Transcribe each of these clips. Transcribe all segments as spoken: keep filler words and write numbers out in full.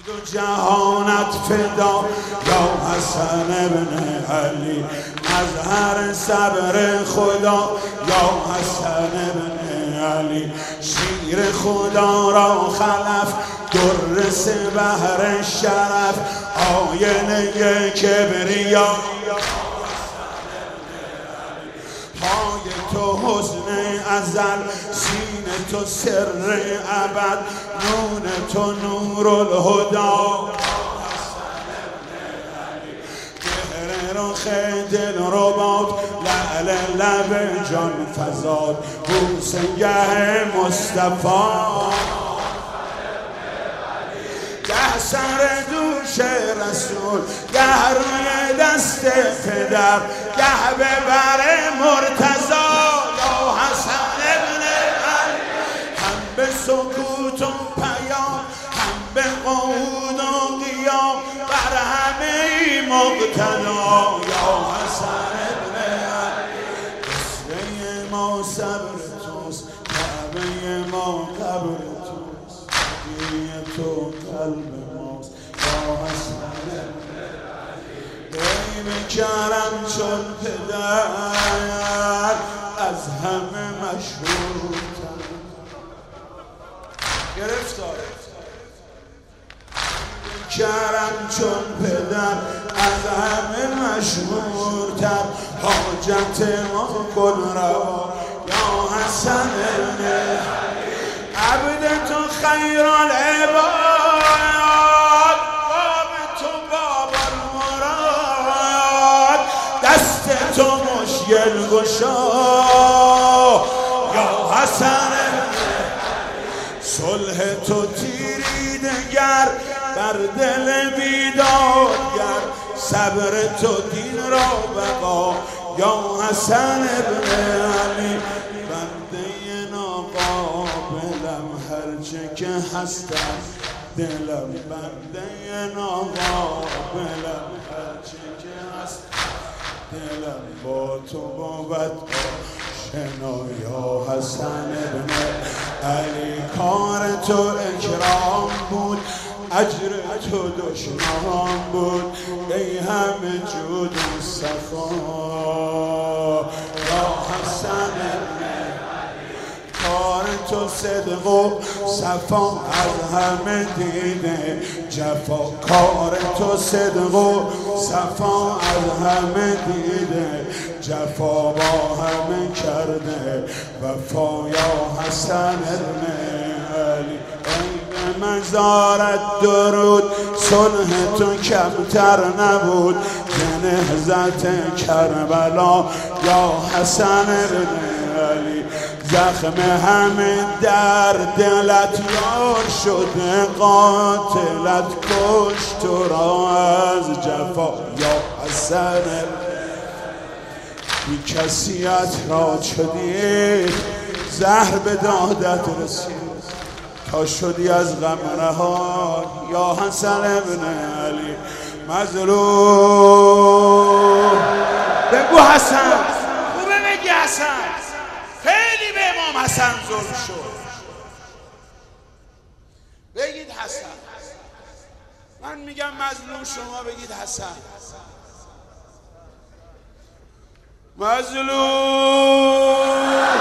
دو جهانت فدا یا حسن ابن علی، مظهر صبر خدا یا حسن ابن علی. شیر خدا را خلف در سه بحر شرف، آینه کبریا پای تو حسن ازل، سینه تو سر ابد، نون تو نور الهدا. گهر رخ دل رباد، لعل لب جان فزاد، بوسه گه مصطفی. گه سر دوش رسول، گه روی دست پدر، گه به بر مرتضی یا حسن ابن علی. هم به سکوت و پیام، هم به قعود و قیام، بر همه مقتدا یا حسن ابن علی. اسوه ما صبر توست، کعبه ما قبر توست، هدیه تو قلب ماست یا حسن ابن علی. ای کرم چون پدر، از همه مشهورتر. گرفتار کرم چون پدر، از همه مشهورتر. حاجت ما کن روا یا حسن ابن علی. عبد تو خیر العباد، باب تو باب المراد، دست تو مشکل گشا یا حسن ابن علی. صلح تو تیریدگر بر دل بیدادگر، صبر تو دین را بقا یا حسن ابن علی. بنده ناقابلم هرچه که هستم، دلم بنده ناقابلم هرچه که هستم، دلم با تو بود آشنا یا حسن ابن علی. کار تو اکرام بود، اجر تو دشنام بود، ای همه جود و صفا یا حسن ابن علی. کار تو صدق و صفا، از همه دیده جفا. کار تو صدق و صفا، از همه دیده جفا. با همه کرده وفا یا حسن ابن علی. مزارت درود، صلح تو کمتر نبود، به نهضت کربلا یا حسن ابن علی. زخم همه در دلت یار شده، قاتلت کش تو را از جفا یا حسن ابن علی. بی کسیت را شدی، زهر به دادت رسید، تا شدی از غم رها یا حسن ابن علی. مظلوم بگو حسن، خوبه بگی حسن. خیلی به امام حسن ظلم شد، بگید حسن. من میگم مظلوم، شما بگید حسن. مظلوم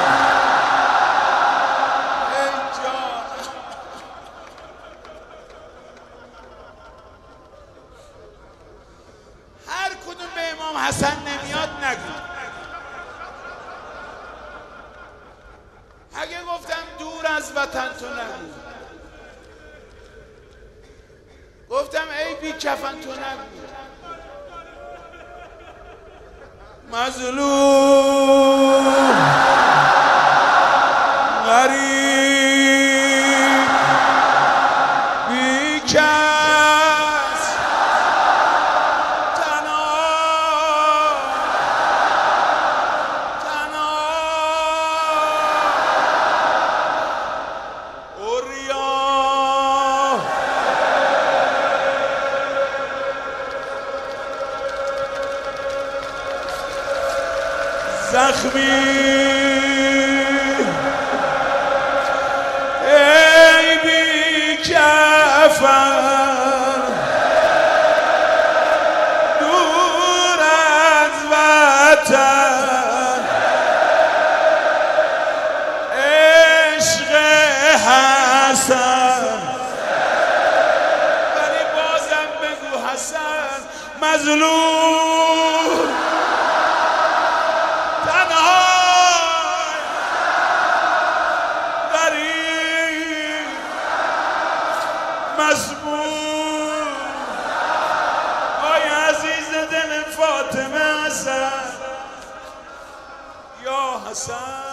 حسن نمیاد نگو. اگه گفتم دور از وطن تو نگو، گفتم ای بی کفن تو نگو. مظلوم غریب بی کس، زخمی ای بی کفن حسن عشق حسن ولی بازم بگو حسن مظلوم تنها غریب مسموم آی عزیز دل فاطمه حسن یا حسن